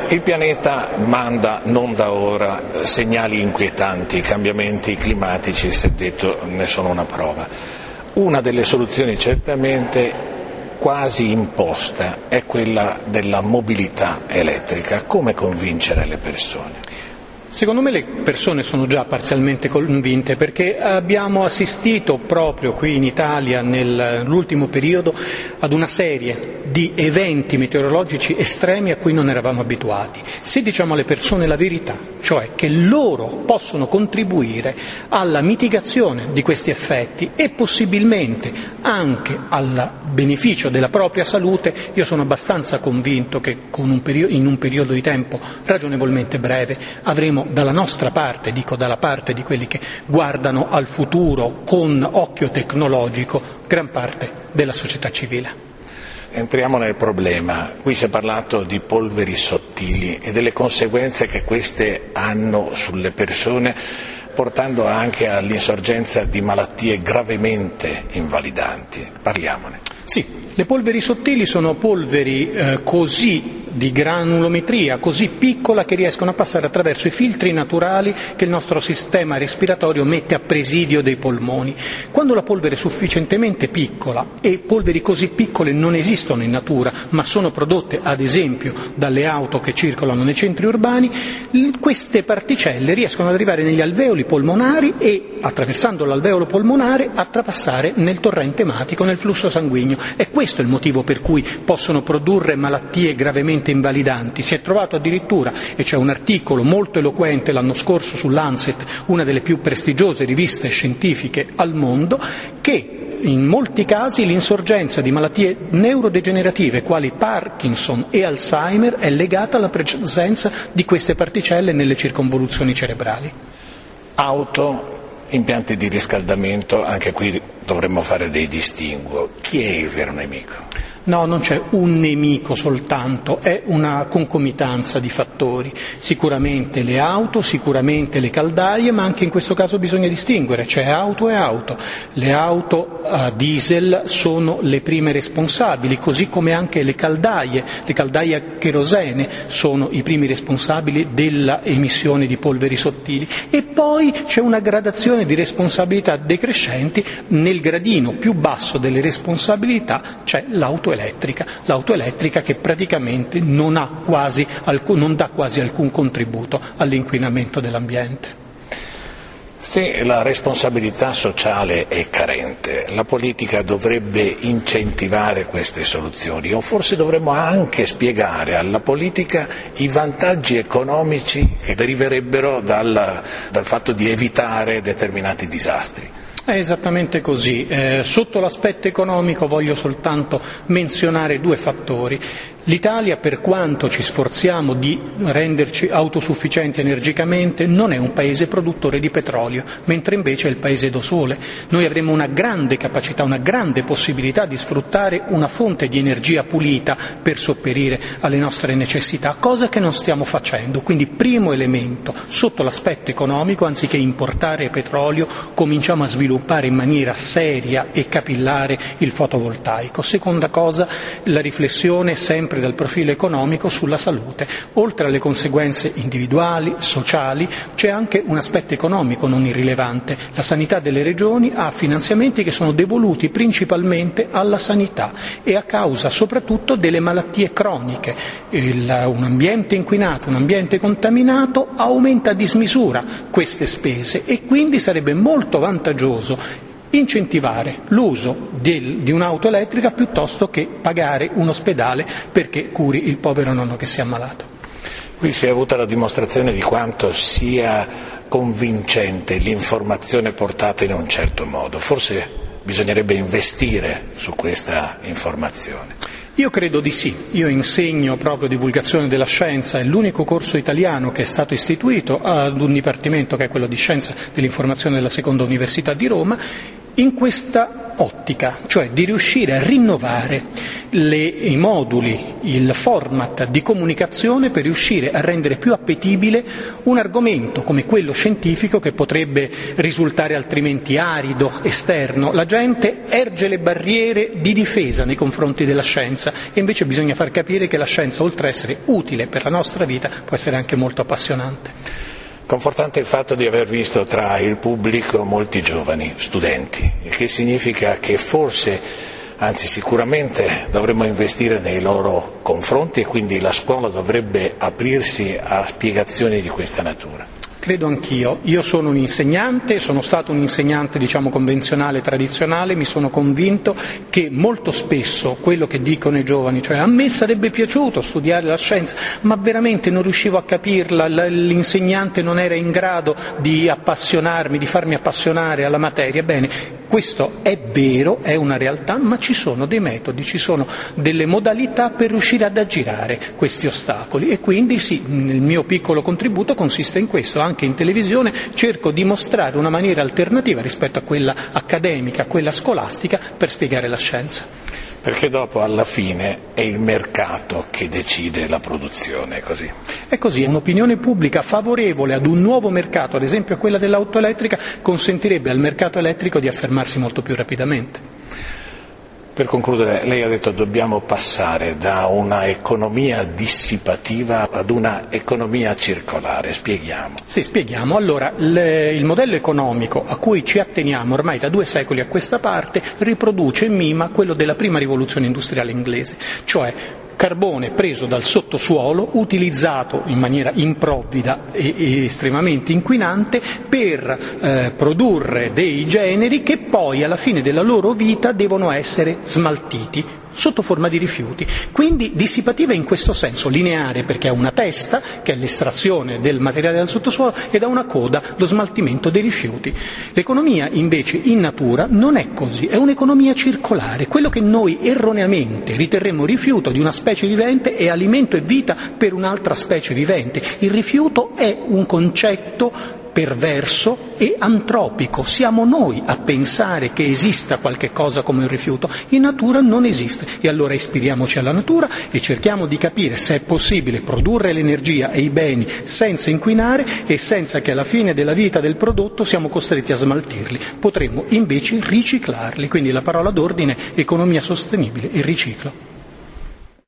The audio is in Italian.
Il pianeta manda non da ora segnali inquietanti, i cambiamenti climatici, si è detto, ne sono una prova. Una delle soluzioni certamente quasi imposta è quella della mobilità elettrica. Come convincere le persone? Secondo me le persone sono già parzialmente convinte, perché abbiamo assistito proprio qui in Italia nell'ultimo periodo ad una serie di eventi meteorologici estremi a cui non eravamo abituati. Se diciamo alle persone la verità, cioè che loro possono contribuire alla mitigazione di questi effetti e possibilmente anche al beneficio della propria salute, io sono abbastanza convinto che in un periodo di tempo ragionevolmente breve avremo dalla nostra parte, dico dalla parte di quelli che guardano al futuro con occhio tecnologico, gran parte della società civile. Entriamo nel problema. Qui si è parlato di polveri sottili e delle conseguenze che queste hanno sulle persone, portando anche all'insorgenza di malattie gravemente invalidanti. Parliamone. Sì, le polveri sottili sono polveri così di granulometria, così piccola che riescono a passare attraverso i filtri naturali che il nostro sistema respiratorio mette a presidio dei polmoni. Quando la polvere è sufficientemente piccola, e polveri così piccole non esistono in natura, ma sono prodotte ad esempio dalle auto che circolano nei centri urbani, queste particelle riescono ad arrivare negli alveoli polmonari e, attraversando l'alveolo polmonare, a trapassare nel torrente ematico, nel flusso sanguigno. E questo è il motivo per cui possono produrre malattie gravemente invalidanti. Si è trovato addirittura, e c'è un articolo molto eloquente l'anno scorso su Lancet, una delle più prestigiose riviste scientifiche al mondo, che in molti casi l'insorgenza di malattie neurodegenerative quali Parkinson e Alzheimer è legata alla presenza di queste particelle nelle circonvoluzioni cerebrali. Auto, impianti di riscaldamento, anche qui dovremmo fare dei distinguo. Chi è il vero nemico? No, non c'è un nemico soltanto, è una concomitanza di fattori. Sicuramente le auto, sicuramente le caldaie, ma anche in questo caso bisogna distinguere, c'è auto e auto. Le auto a diesel sono le prime responsabili, così come anche le caldaie a cherosene sono i primi responsabili della emissione di polveri sottili. E poi c'è una gradazione di responsabilità decrescenti, nel gradino più basso delle responsabilità c'è l'auto elettrica che praticamente non dà quasi alcun contributo all'inquinamento dell'ambiente. Se la responsabilità sociale è carente, la politica dovrebbe incentivare queste soluzioni, o forse dovremmo anche spiegare alla politica i vantaggi economici che deriverebbero dal fatto di evitare determinati disastri. È esattamente così. Sotto l'aspetto economico voglio soltanto menzionare due fattori. L'Italia, per quanto ci sforziamo di renderci autosufficienti energicamente, non è un paese produttore di petrolio, mentre invece è il paese do sole. Noi avremo una grande capacità, una grande possibilità di sfruttare una fonte di energia pulita per sopperire alle nostre necessità, cosa che non stiamo facendo. Quindi, primo elemento, sotto l'aspetto economico, anziché importare petrolio, cominciamo a sviluppare in maniera seria e capillare il fotovoltaico. Seconda cosa, la riflessione sempre dal profilo economico sulla salute. Oltre alle conseguenze individuali, sociali, c'è anche un aspetto economico non irrilevante. La sanità delle regioni ha finanziamenti che sono devoluti principalmente alla sanità e a causa soprattutto delle malattie croniche. Un ambiente inquinato, un ambiente contaminato aumenta a dismisura queste spese e quindi sarebbe molto vantaggioso incentivare l'uso di un'auto elettrica piuttosto che pagare un ospedale perché curi il povero nonno che si è ammalato. Qui si è avuta la dimostrazione di quanto sia convincente l'informazione portata in un certo modo. Forse bisognerebbe investire su questa informazione. Io credo di sì, io insegno proprio divulgazione della scienza, è l'unico corso italiano che è stato istituito ad un dipartimento che è quello di scienza dell'informazione della Seconda Università di Roma. In questa ottica, cioè di riuscire a rinnovare i moduli, il format di comunicazione per riuscire a rendere più appetibile un argomento come quello scientifico, che potrebbe risultare altrimenti arido, esterno. La gente erge le barriere di difesa nei confronti della scienza, e invece bisogna far capire che la scienza, oltre a essere utile per la nostra vita, può essere anche molto appassionante. Confortante il fatto di aver visto tra il pubblico molti giovani, studenti, il che significa che forse, anzi sicuramente, dovremmo investire nei loro confronti, e quindi la scuola dovrebbe aprirsi a spiegazioni di questa natura. Credo anch'io. Io sono un insegnante, sono stato un insegnante convenzionale, tradizionale, mi sono convinto che molto spesso quello che dicono i giovani, cioè a me sarebbe piaciuto studiare la scienza, ma veramente non riuscivo a capirla, l'insegnante non era in grado di appassionarmi, di farmi appassionare alla materia. Bene, questo è vero, è una realtà, ma ci sono dei metodi, ci sono delle modalità per riuscire ad aggirare questi ostacoli, e quindi sì, il mio piccolo contributo consiste in questo. Anche in televisione cerco di mostrare una maniera alternativa rispetto a quella accademica, a quella scolastica, per spiegare la scienza. Perché dopo, alla fine, è il mercato che decide la produzione, così. È così, un'opinione pubblica favorevole ad un nuovo mercato, ad esempio a quella dell'auto elettrica, consentirebbe al mercato elettrico di affermarsi molto più rapidamente. Per concludere, lei ha detto dobbiamo passare da una economia dissipativa ad una economia circolare. Spieghiamo. Sì, spieghiamo. Allora, il modello economico a cui ci atteniamo ormai da 2 secoli a questa parte riproduce e mima quello della prima rivoluzione industriale inglese, cioè carbone preso dal sottosuolo, utilizzato in maniera improvvida e estremamente inquinante per produrre dei generi che poi alla fine della loro vita devono essere smaltiti sotto forma di rifiuti. Quindi dissipativa in questo senso, lineare perché ha una testa, che è l'estrazione del materiale dal sottosuolo, ed ha una coda, lo smaltimento dei rifiuti. L'economia invece in natura non è così, è un'economia circolare. Quello che noi erroneamente riterremo rifiuto di una specie vivente è alimento e vita per un'altra specie vivente. Il rifiuto è un concetto perverso e antropico. Siamo noi a pensare che esista qualche cosa come un rifiuto. In natura non esiste, e allora ispiriamoci alla natura e cerchiamo di capire se è possibile produrre l'energia e i beni senza inquinare e senza che alla fine della vita del prodotto siamo costretti a smaltirli. Potremmo invece riciclarli, quindi la parola d'ordine economia sostenibile e riciclo.